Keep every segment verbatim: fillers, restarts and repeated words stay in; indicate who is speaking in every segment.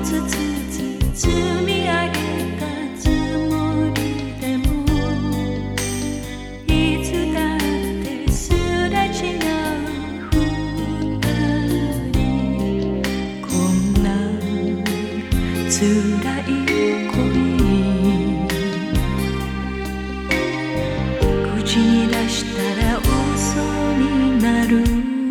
Speaker 1: つずつ積み上げたつもりでもいつだってすれ違う二人こんな辛い恋口に出したら嘘になる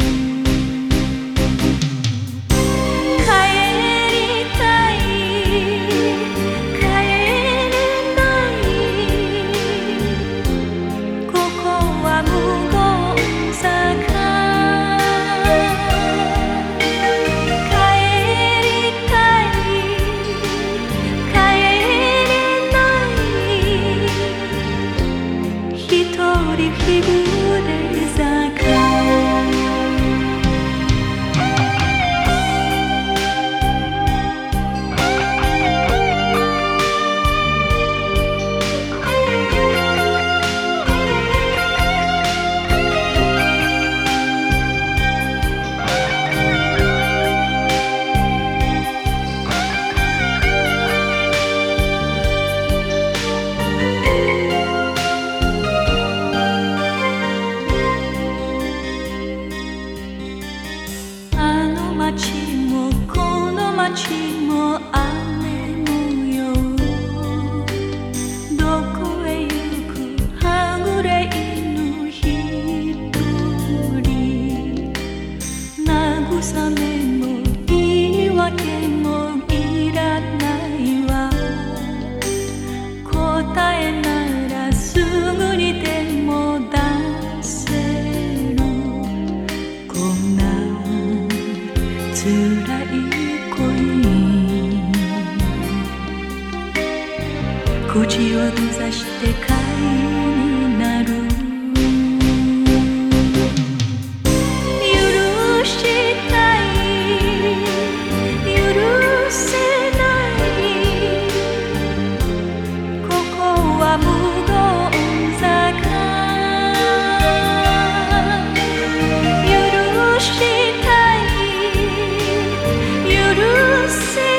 Speaker 1: 日暮れ坂街もこの街も雨模様どこへ行くはぐれ犬一人慰めも言い訳もいらないわ答えならすぐにでも出せるこんな辛い恋口を閉ざして貝になる許したい許せないここは無言坂許したい許せ